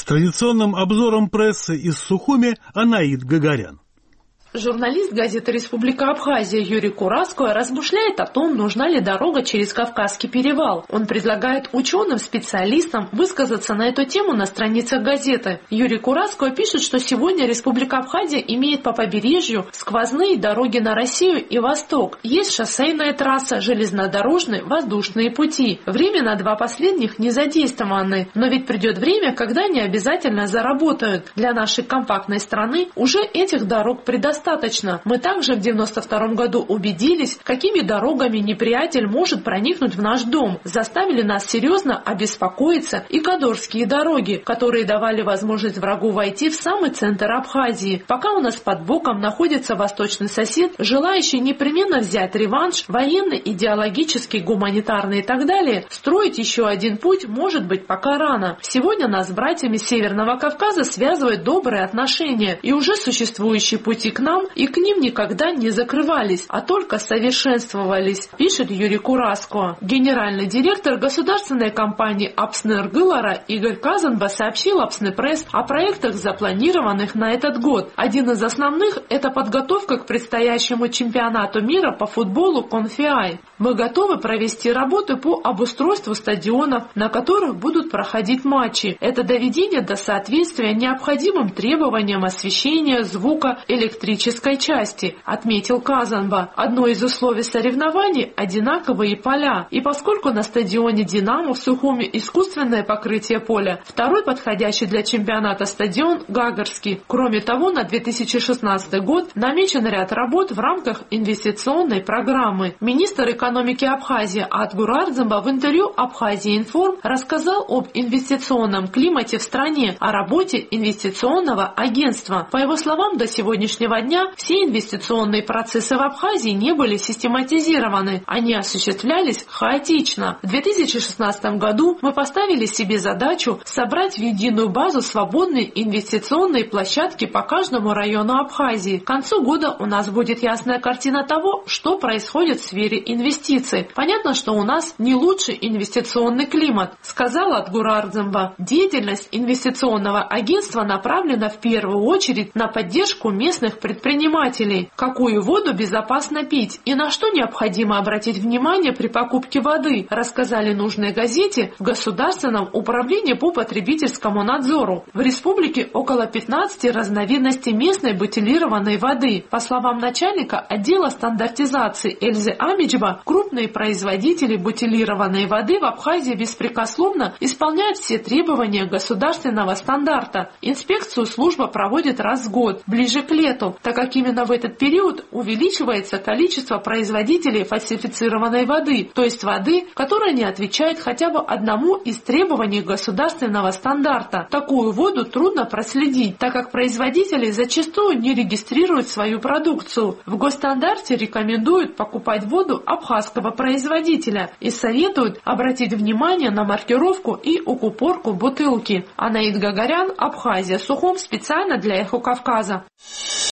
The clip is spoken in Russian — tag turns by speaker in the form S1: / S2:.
S1: С традиционным обзором прессы из Сухуми Анаид Гагарян.
S2: Журналист газеты «Республика Абхазия» Юрий Кураско размышляет о том, нужна ли дорога через Кавказский перевал. Он предлагает ученым, специалистам высказаться на эту тему на страницах газеты. Юрий Кураско пишет, что сегодня Республика Абхазия имеет по побережью сквозные дороги на Россию и Восток. Есть шоссейная трасса, железнодорожные, воздушные пути. Временно два последних не задействованы. Но ведь придет время, когда они обязательно заработают. Для нашей компактной страны уже этих дорог предостаточно. Мы также в 1992 году убедились, какими дорогами неприятель может проникнуть в наш дом. Заставили нас серьезно обеспокоиться и кадорские дороги, которые давали возможность врагу войти в самый центр Абхазии. Пока у нас под боком находится восточный сосед, желающий непременно взять реванш, военный, идеологический, гуманитарный и так далее, строить еще один путь может быть пока рано. Сегодня нас с братьями Северного Кавказа связывают добрые отношения, и уже существующие пути к нам и к ним никогда не закрывались, а только совершенствовались, пишет Юрий Кураско. Генеральный директор государственной компании «Апснергылара» Игорь Казанба сообщил «Апснепресс» о проектах, запланированных на этот год. Один из основных – это подготовка к предстоящему чемпионату мира по футболу «Конфиай». Мы готовы провести работы по обустройству стадионов, на которых будут проходить матчи. Это доведение до соответствия необходимым требованиям освещения, звука, электрической части, отметил Казанба. Одно из условий соревнований – одинаковые поля. И поскольку на стадионе «Динамо» в Сухуми искусственное покрытие поля, второй подходящий для чемпионата стадион – Гагарский. Кроме того, на 2016 год намечен ряд работ в рамках инвестиционной программы. Министр экономики Абхазии Атгур Ардземба в интервью «Абхазия Информ» рассказал об инвестиционном климате в стране, о работе инвестиционного агентства. По его словам, до сегодняшнего дня все инвестиционные процессы в Абхазии не были систематизированы, они осуществлялись хаотично. В 2016 году мы поставили себе задачу собрать в единую базу свободные инвестиционные площадки по каждому району Абхазии. К концу года у нас будет ясная картина того, что происходит в сфере инвестиций. Понятно, что у нас не лучший инвестиционный климат, сказал Атгур Ардземба. Деятельность инвестиционного агентства направлена в первую очередь на поддержку местных предпринимателей, какую воду безопасно пить и на что необходимо обратить внимание при покупке воды, рассказали нужной газете в Государственном управлении по потребительскому надзору. В республике около 15 разновидностей местной бутилированной воды. По словам начальника отдела стандартизации Эльзы Амичба, крупные производители бутилированной воды в Абхазии беспрекословно исполняют все требования государственного стандарта. Инспекцию служба проводит раз в год, ближе к лету, так как именно в этот период увеличивается количество производителей фальсифицированной воды, то есть воды, которая не отвечает хотя бы одному из требований государственного стандарта. Такую воду трудно проследить, так как производители зачастую не регистрируют свою продукцию. В госстандарте рекомендуют покупать воду абхазского производителя и советуют обратить внимание на маркировку и укупорку бутылки. Анаид Гагарян, Абхазия, Сухум, специально для Эхо Кавказа.